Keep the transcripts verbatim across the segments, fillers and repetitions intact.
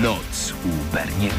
Noc u Berniego.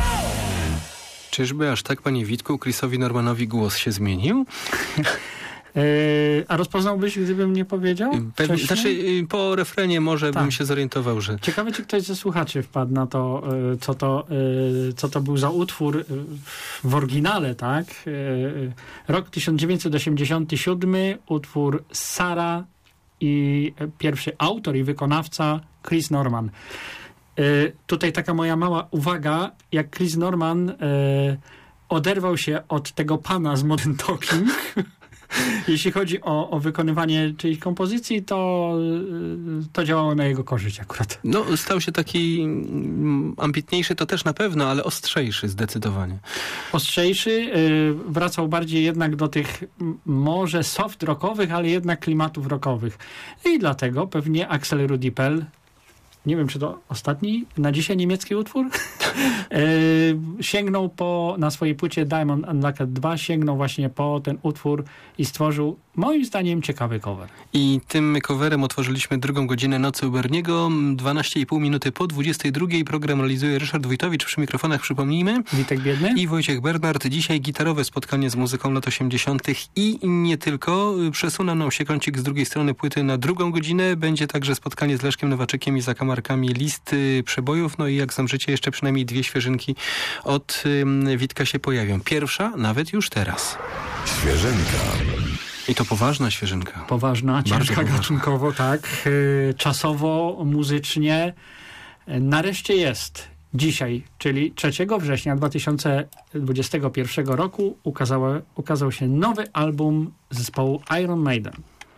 Czyżby aż tak, panie Witku, Chrisowi Normanowi głos się zmienił? Yy, a rozpoznałbyś, gdybym nie powiedział? Pewnie, znaczy po refrenie może tak. bym się zorientował, że... Ciekawe, czy ktoś ze słuchaczy wpadł na to, yy, co to, yy, co to był za utwór yy, w oryginale, tak? Yy, rok tysiąc dziewięćset osiemdziesiąty siódmy, utwór Sara i pierwszy autor i wykonawca Chris Norman. Yy, tutaj taka moja mała uwaga, jak Chris Norman yy, oderwał się od tego pana z Modern Talking. Jeśli chodzi o, o wykonywanie czyjejś kompozycji, to, to działało na jego korzyść akurat. No, stał się taki ambitniejszy, to też na pewno, ale ostrzejszy zdecydowanie. Ostrzejszy, yy, wracał bardziej jednak do tych może soft rockowych, ale jednak klimatów rockowych. I dlatego pewnie Axel Rudipel, nie wiem, czy to ostatni na dzisiaj niemiecki utwór, yy, sięgnął po, na swojej płycie Diamond Unlocked dwa, sięgnął właśnie po ten utwór i stworzył, moim zdaniem, ciekawy cover. I tym coverem otworzyliśmy drugą godzinę Nocy u Berniego. dwanaście i pół minuty po dwudziestej drugiej. Program realizuje Ryszard Wójtowicz. Przy mikrofonach, przypomnijmy, Witek Biedny i Wojciech Bernard. Dzisiaj gitarowe spotkanie z muzyką lat osiemdziesiątych i nie tylko. Przesunął nam się kącik z drugiej strony płyty na drugą godzinę. Będzie także spotkanie z Leszkiem Nowaczykiem i zakamarkami listy przebojów. No i jak znam życie, jeszcze przynajmniej dwie świeżynki od um, Witka się pojawią. Pierwsza nawet już teraz. Świeżynka. I to poważna świeżynka. Poważna, ciężka gatunkowo, tak. Czasowo, muzycznie. Nareszcie jest dzisiaj, czyli trzeciego września dwa tysiące dwudziestego pierwszego roku ukazał, ukazał się nowy album zespołu Iron Maiden.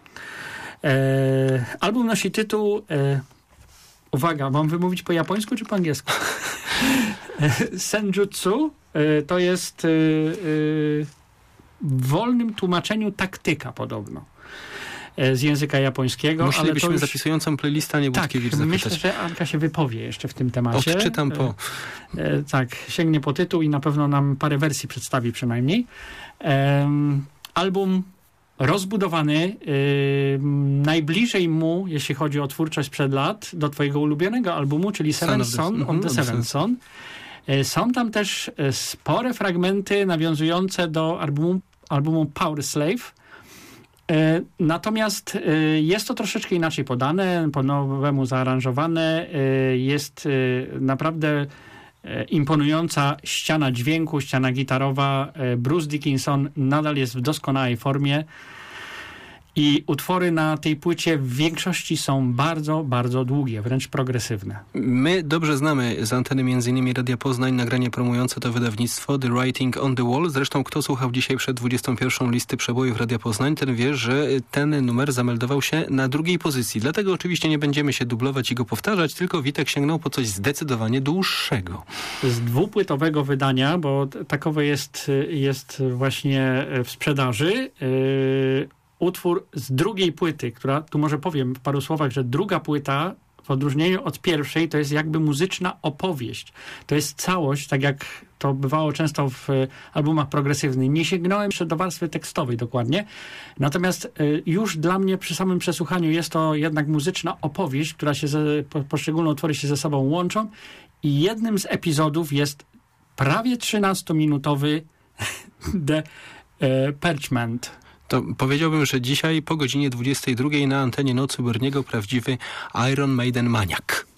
E, album nosi tytuł e, uwaga, mam wymówić po japońsku czy po angielsku? Senjutsu e, to jest e, e, w wolnym tłumaczeniu taktyka podobno z języka japońskiego. Musielibyśmy ale to już... zapisującą playlistę, nie Budkiewicz tak, zapytać. myślę, że Anka się wypowie jeszcze w tym temacie. Odczytam po. E, tak, sięgnie po tytuł i na pewno nam parę wersji przedstawi przynajmniej. E, album rozbudowany, e, najbliżej mu, jeśli chodzi o twórczość sprzed lat, do twojego ulubionego albumu, czyli Seven Son on the Seven Son. Są tam też spore fragmenty nawiązujące do albumu, albumu Power Slave. Natomiast jest to troszeczkę inaczej podane, po nowemu zaaranżowane. Jest naprawdę imponująca ściana dźwięku, ściana gitarowa. Bruce Dickinson nadal jest w doskonałej formie. I utwory na tej płycie w większości są bardzo, bardzo długie, wręcz progresywne. My dobrze znamy z anteny między innymi Radia Poznań nagranie promujące to wydawnictwo The Writing on the Wall. Zresztą kto słuchał dzisiaj przed dwudziestą pierwszą listy przebojów Radia Poznań, ten wie, że ten numer zameldował się na drugiej pozycji. Dlatego oczywiście nie będziemy się dublować i go powtarzać, tylko Witek sięgnął po coś zdecydowanie dłuższego. Z dwupłytowego wydania, bo takowe jest, jest właśnie w sprzedaży. Yy... Utwór z drugiej płyty, która, tu może powiem w paru słowach, że druga płyta w odróżnieniu od pierwszej to jest jakby muzyczna opowieść. To jest całość, tak jak to bywało często w albumach progresywnych. Nie sięgnąłem jeszcze do warstwy tekstowej dokładnie. Natomiast już dla mnie przy samym przesłuchaniu jest to jednak muzyczna opowieść, która się, ze, poszczególne utwory się ze sobą łączą i jednym z epizodów jest prawie trzynastominutowy The Parchment. To powiedziałbym, że dzisiaj po godzinie dwudziestej drugiej na antenie Nocy Berniego prawdziwy Iron Maiden maniak.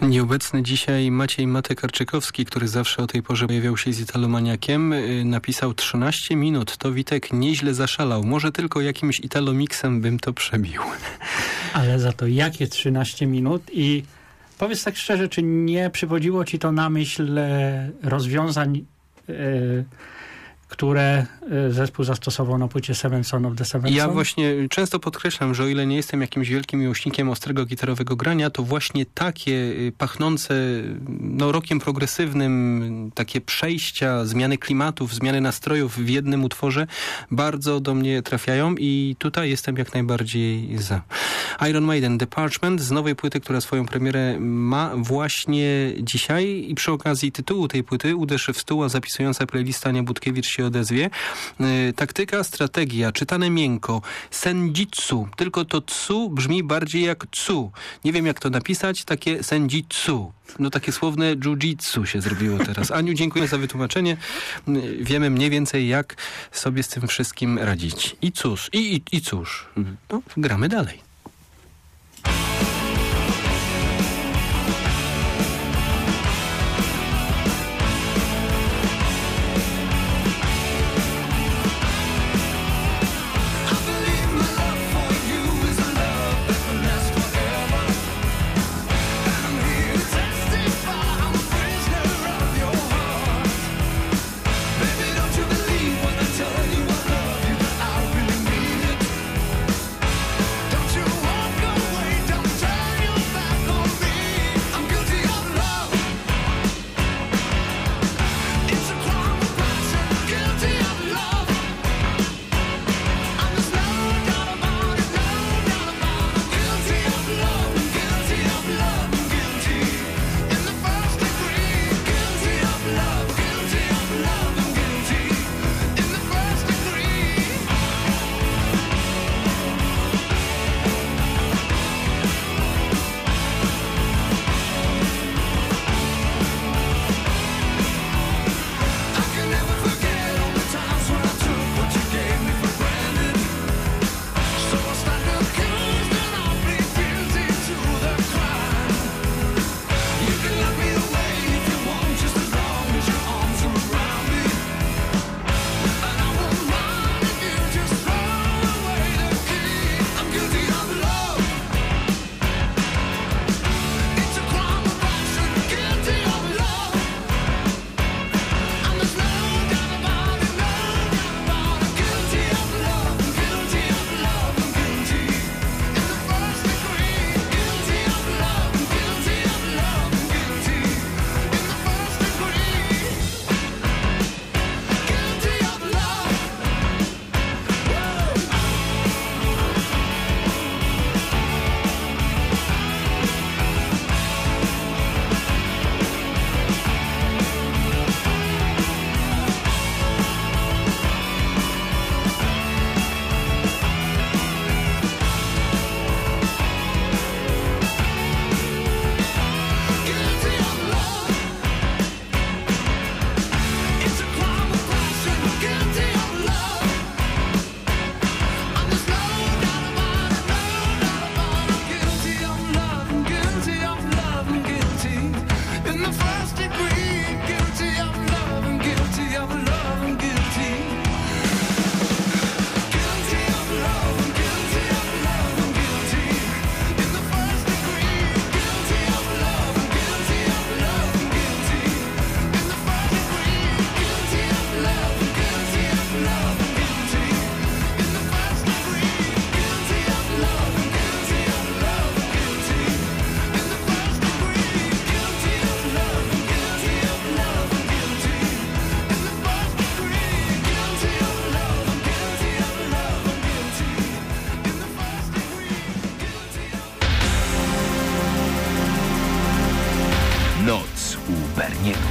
Nieobecny dzisiaj Maciej Maty-Karczykowski, który zawsze o tej porze pojawiał się z Italomaniakiem, napisał trzynaście minut. To Witek nieźle zaszalał. Może tylko jakimś Italomixem bym to przebił. Ale za to jakie trzynaście minut i powiedz tak szczerze, czy nie przywodziło ci to na myśl rozwiązań, yy, które zespół zastosował na płycie Seven Son of the Seven Ja Son? właśnie często podkreślam, że o ile nie jestem jakimś wielkim miłośnikiem ostrego gitarowego grania, to właśnie takie pachnące no, rockiem progresywnym, takie przejścia, zmiany klimatów, zmiany nastrojów w jednym utworze bardzo do mnie trafiają i tutaj jestem jak najbardziej za. Iron Maiden, The Parchment z nowej płyty, która swoją premierę ma właśnie dzisiaj i przy okazji tytułu tej płyty uderz w stół, a zapisująca playlista Ania Budkiewicz się odezwie. Yy, taktyka, strategia, czytane miękko, senjitsu, tylko to tsu brzmi bardziej jak tsu. Nie wiem jak to napisać, takie senjitsu. No takie słowne jiu-jitsu się zrobiło teraz. Aniu, dziękuję za wytłumaczenie. Yy, wiemy mniej więcej jak sobie z tym wszystkim radzić. I cóż, i, i, i cóż, no, gramy dalej. Noc u Berniego.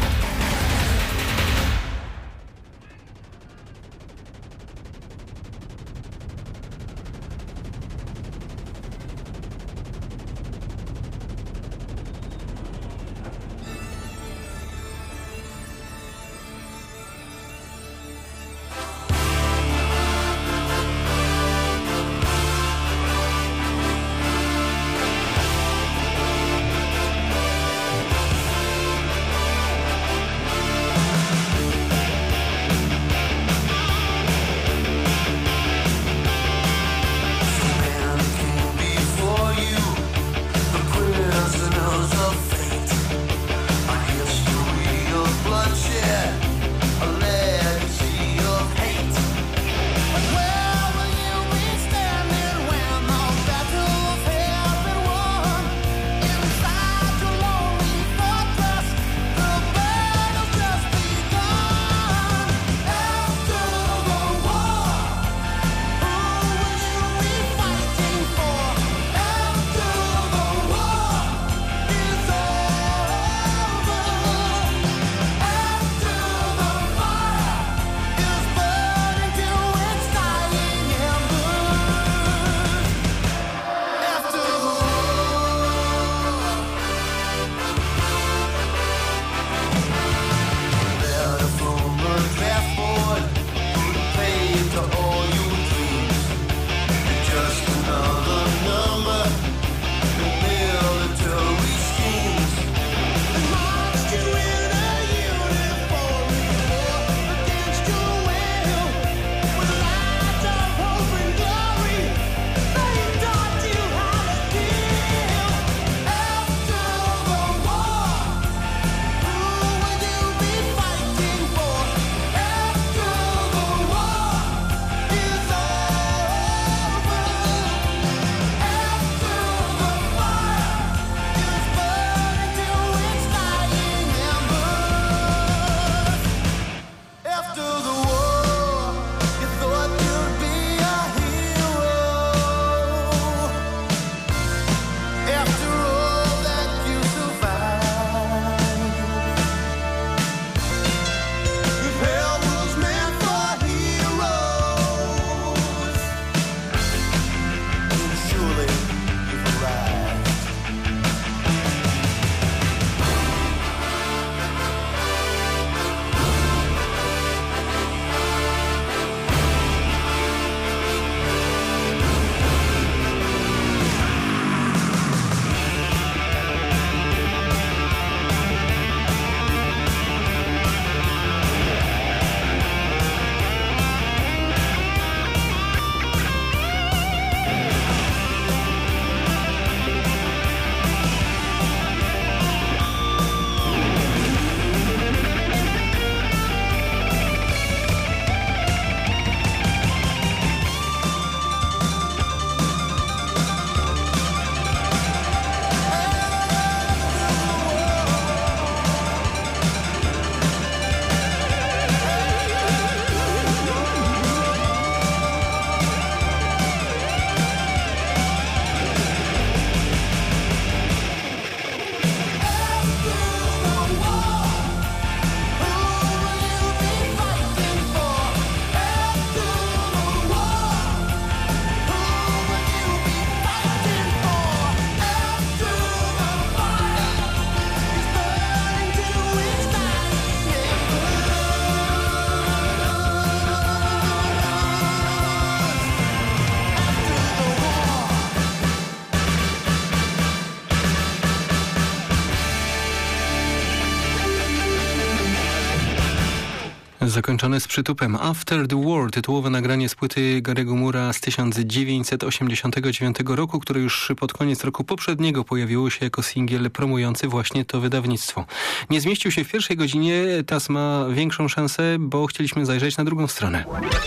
Zakończone z przytupem After the War, tytułowe nagranie z płyty Gary'ego Moore'a z tysiąc dziewięćset osiemdziesiątego dziewiątego roku, które już pod koniec roku poprzedniego pojawiło się jako singiel promujący właśnie to wydawnictwo. Nie zmieścił się w pierwszej godzinie, teraz ma większą szansę, bo chcieliśmy zajrzeć na drugą stronę.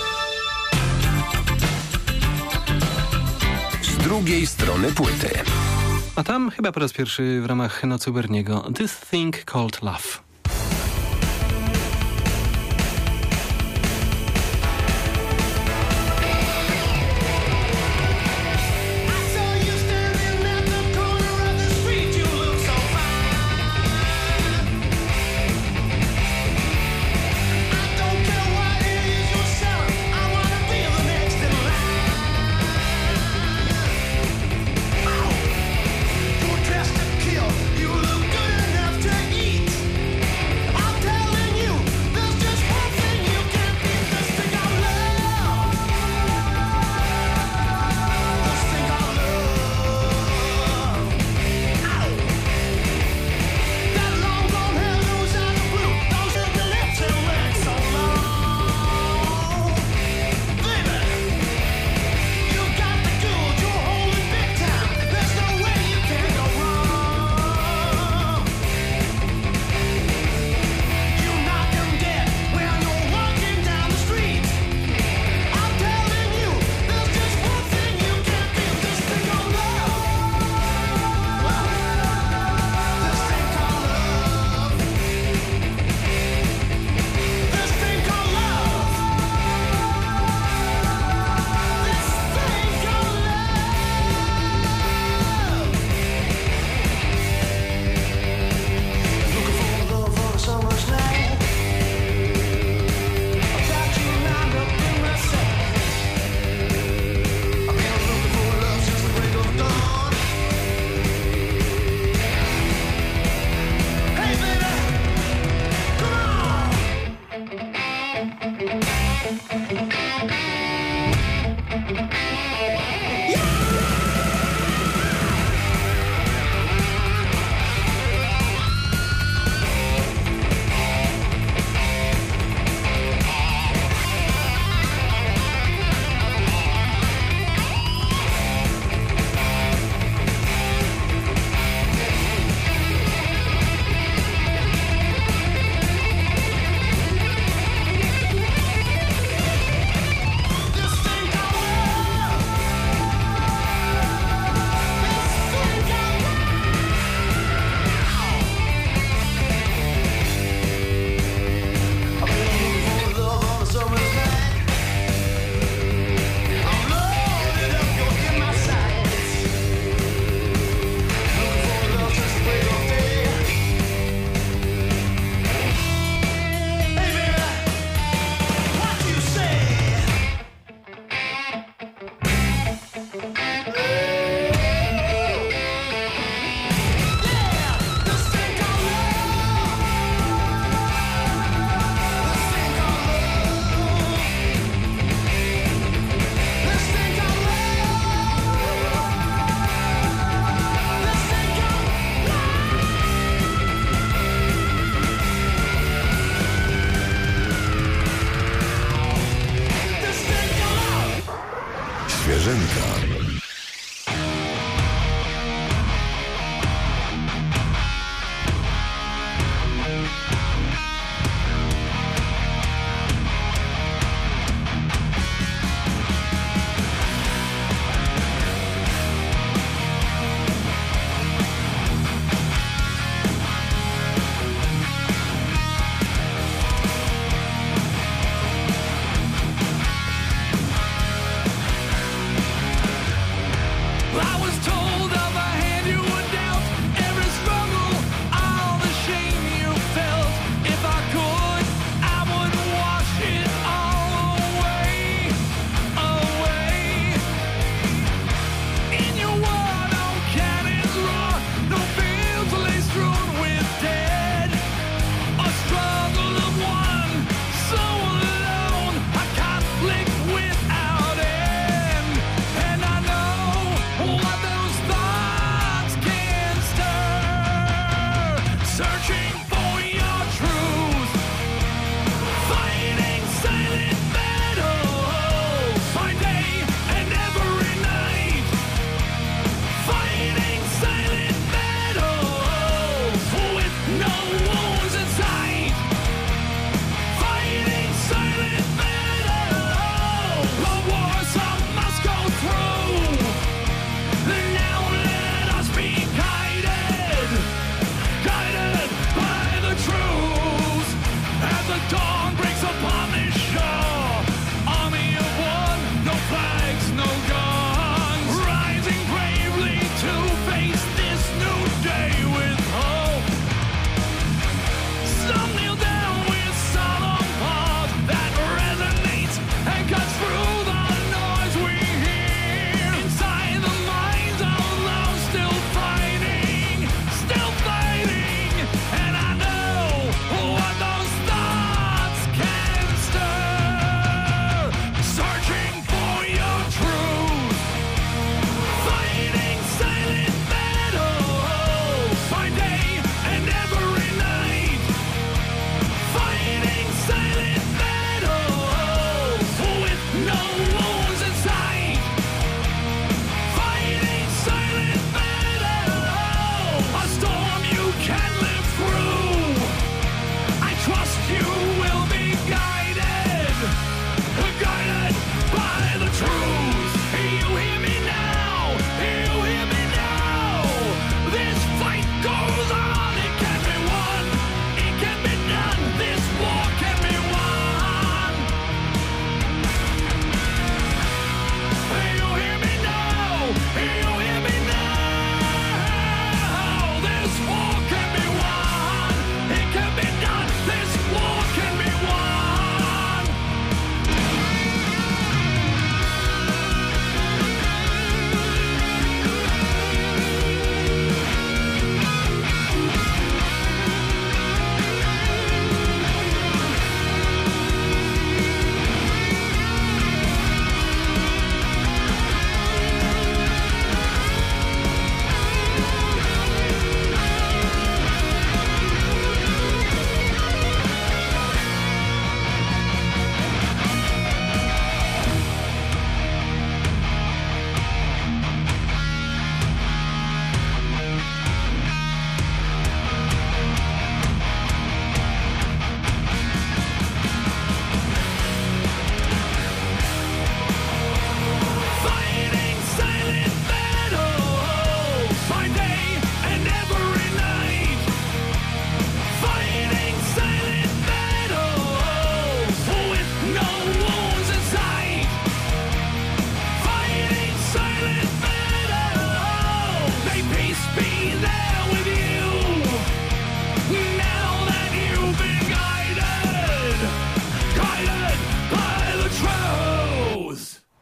Z drugiej strony płyty. A tam chyba po raz pierwszy w ramach Nocy u Berniego This Thing Called Love.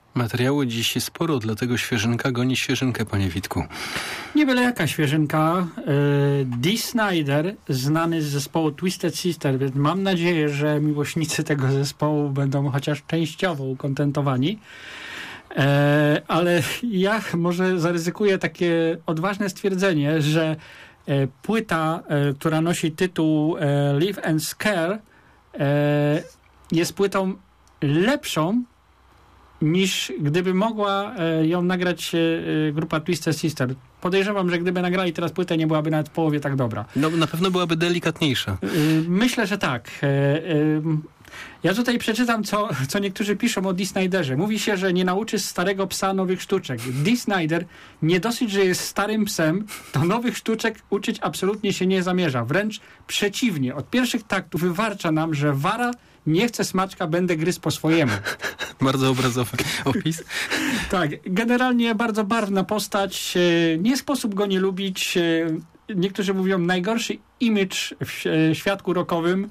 Materiału dziś sporo, dlatego świeżynka goni świeżynkę, panie Witku. Nie byle jaka świeżynka. Dee Snider, znany z zespołu Twisted Sister, więc mam nadzieję, że miłośnicy tego zespołu będą chociaż częściowo ukontentowani. Ale ja może zaryzykuję takie odważne stwierdzenie, że płyta, która nosi tytuł Live and Scare, jest płytą lepszą niż gdyby mogła ją nagrać grupa Twisted Sister. Podejrzewam, że gdyby nagrali teraz płytę, nie byłaby nawet w połowie tak dobra. No na pewno byłaby delikatniejsza. Myślę, że tak. Ja tutaj przeczytam, co, co niektórzy piszą o Dee Sniderze. Mówi się, że nie nauczy starego psa nowych sztuczek. Dee Snider nie dosyć, że jest starym psem, to nowych sztuczek uczyć absolutnie się nie zamierza. Wręcz przeciwnie. Od pierwszych taktów wywarcza nam, że wara nie chce smaczka, będę gryzł po swojemu. Bardzo obrazowy opis. Tak, generalnie bardzo barwna postać. Nie sposób go nie lubić. Niektórzy mówią najgorszy image w świadku rockowym.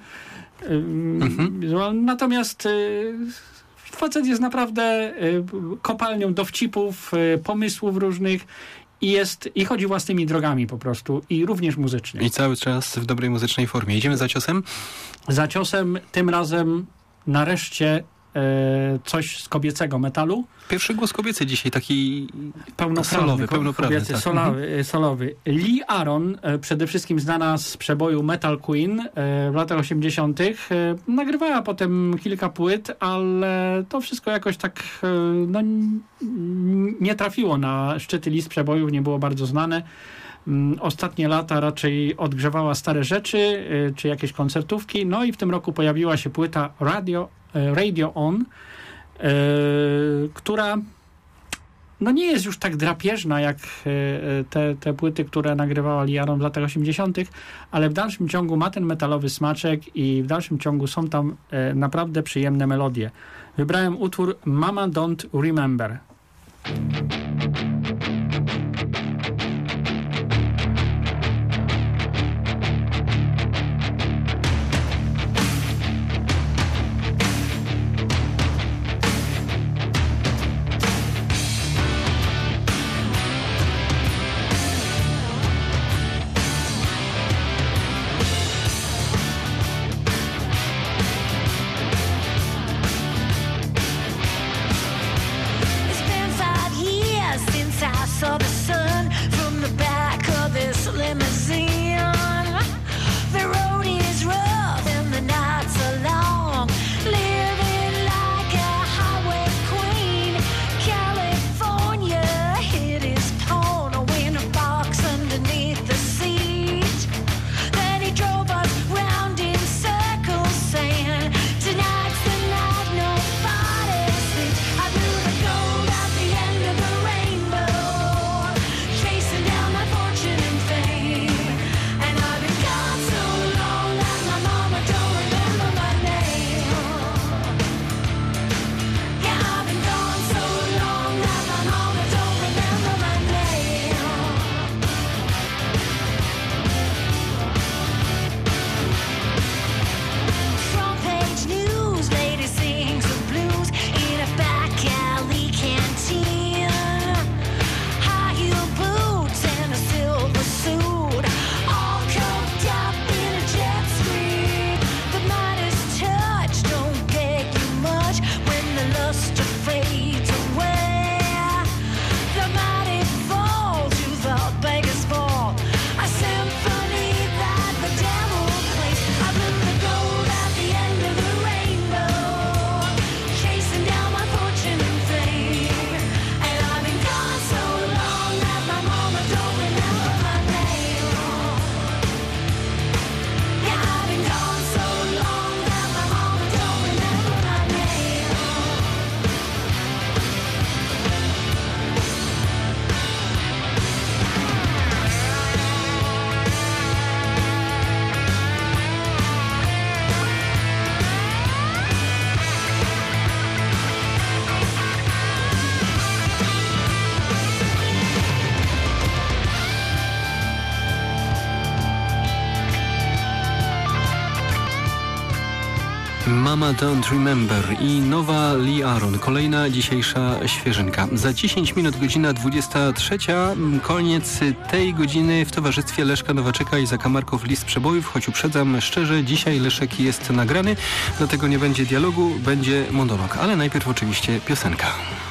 Mhm. Natomiast facet jest naprawdę kopalnią dowcipów, pomysłów różnych i jest i chodzi własnymi drogami po prostu i również muzycznie. I cały czas w dobrej muzycznej formie. Idziemy za ciosem? Za ciosem tym razem nareszcie coś z kobiecego metalu. Pierwszy głos kobiecy dzisiaj, taki pełnoprawny, solowy, pełnoprawny, kobiecy, tak. solowy, mhm. solowy. Lee Aaron, przede wszystkim znana z przeboju Metal Queen w latach osiemdziesiątych. Nagrywała potem kilka płyt, ale to wszystko jakoś tak no, nie trafiło na szczyty list przebojów, nie było bardzo znane. Ostatnie lata raczej odgrzewała stare rzeczy, czy jakieś koncertówki, no i w tym roku pojawiła się płyta Radio, Radio On, która no nie jest już tak drapieżna jak te, te płyty, które nagrywała Lee Aaron w latach osiemdziesiątych, ale w dalszym ciągu ma ten metalowy smaczek i w dalszym ciągu są tam naprawdę przyjemne melodie. Wybrałem utwór Mama Don't Remember. It's Mama Don't Remember i nowa Lee Aaron, kolejna dzisiejsza świeżynka. Za dziesięć minut godzina dwudziesta trzecia, koniec tej godziny w towarzystwie Leszka Nowaczyka i zakamarków List Przebojów, choć uprzedzam szczerze, dzisiaj Leszek jest nagrany, dlatego nie będzie dialogu, będzie monolog, ale najpierw oczywiście piosenka.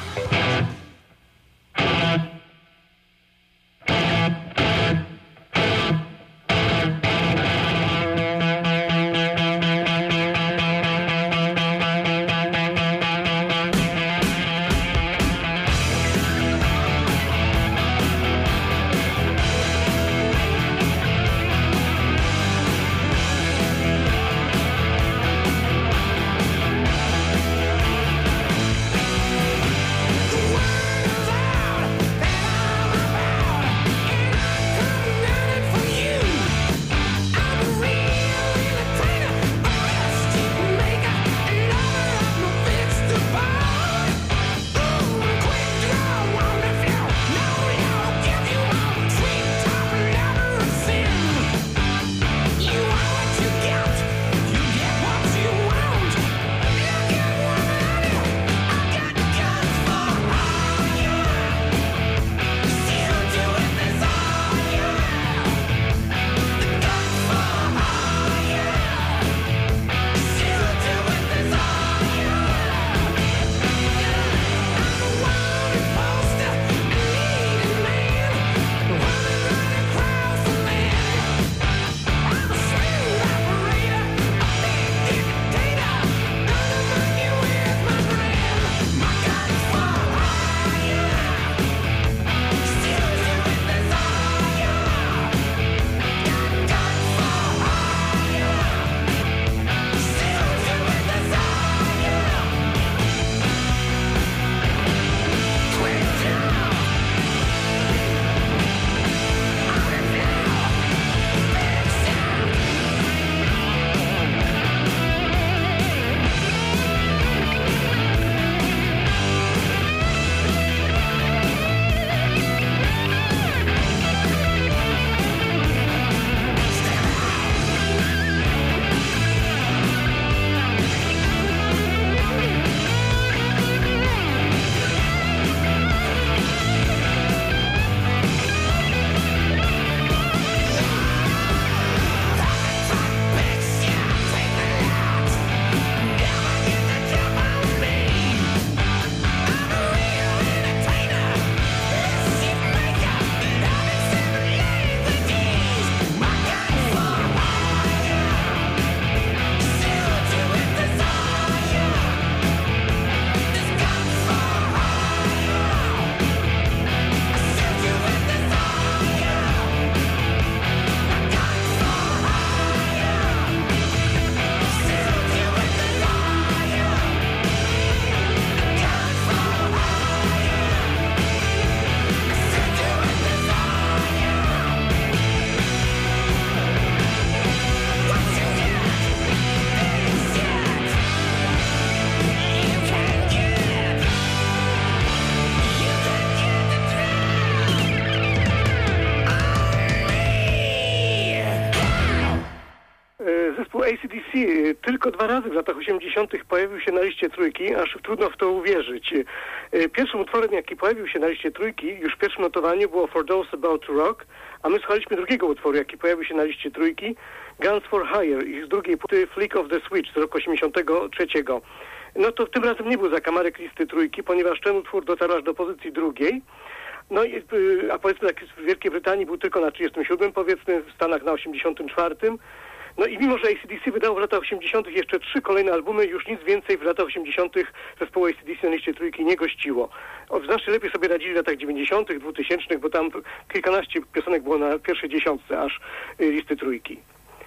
A C D C tylko dwa razy w latach osiemdziesiątych pojawił się na liście trójki, aż trudno w to uwierzyć. Pierwszym utworem, jaki pojawił się na liście trójki, już w pierwszym notowaniu było For Those About to Rock, a my słuchaliśmy drugiego utworu, jaki pojawił się na liście trójki, Guns for Hire, i z drugiej płyty Flick of the Switch z roku osiemdziesiątego trzeciego. No to tym razem nie był zakamarek listy trójki, ponieważ ten utwór dotarł aż do pozycji drugiej. No i, a powiedzmy, tak w Wielkiej Brytanii był tylko na trzydziestym siódmym, powiedzmy, w Stanach na osiemdziesiątym czwartym. No i mimo, że A C D C wydało w latach osiemdziesiątych jeszcze trzy kolejne albumy, już nic więcej w latach osiemdziesiątych zespołu A C D C na liście trójki nie gościło. O, znacznie lepiej sobie radzili w latach dziewięćdziesiątych, dwutysięcznych, bo tam kilkanaście piosenek było na pierwszej dziesiątce aż y, listy trójki.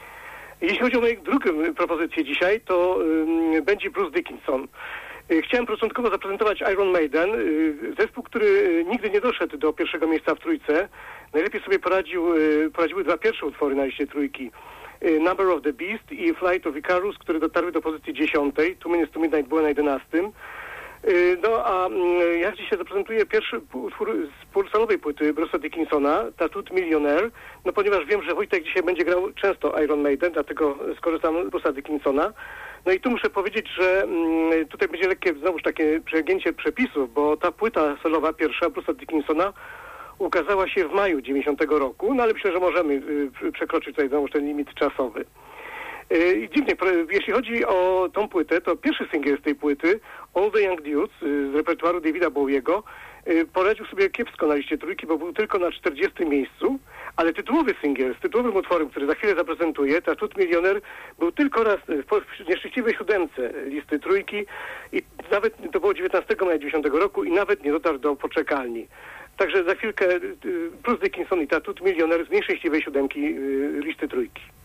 Jeśli chodzi o moją drugą propozycję dzisiaj, to y, będzie Bruce Dickinson. Y, chciałem początkowo zaprezentować Iron Maiden, y, zespół, który y, nigdy nie doszedł do pierwszego miejsca w trójce. Najlepiej sobie poradził, y, poradziły dwa pierwsze utwory na liście trójki. Number of the Beast i Flight of Icarus, które dotarły do pozycji dziesiątej. Two Minutes to Midnight było na jedenastym. No a ja dzisiaj zaprezentuję pierwszy utwór z pulsalowej płyty Bruce'a Dickinsona, Tattooed Millionaire, no ponieważ wiem, że Wojtek dzisiaj będzie grał często Iron Maiden, dlatego skorzystam z Bruce'a Dickinsona. No i tu muszę powiedzieć, że mm, tutaj będzie lekkie znowuż takie przegięcie przepisów, bo ta płyta solowa pierwsza Bruce'a Dickinsona ukazała się w maju dziewięćdziesiątego roku, no ale myślę, że możemy y, przekroczyć tutaj znowuż ten limit czasowy. I dziwnie, jeśli chodzi o tą płytę, to pierwszy singiel z tej płyty, All the Young Dudes z repertuaru Davida Bowiego, poradził sobie kiepsko na liście trójki, bo był tylko na czterdziestym miejscu, ale tytułowy singiel z tytułowym utworem, który za chwilę zaprezentuję, Tattooed Millionaire, był tylko raz w nieszczęśliwej siódemce listy trójki i nawet to było dziewiętnastego maja dziewięćdziesiątego roku i nawet nie dotarł do poczekalni. Także za chwilkę Bruce Dickinson i Tattooed Millionaire z nieszczęśliwej siódemki listy trójki.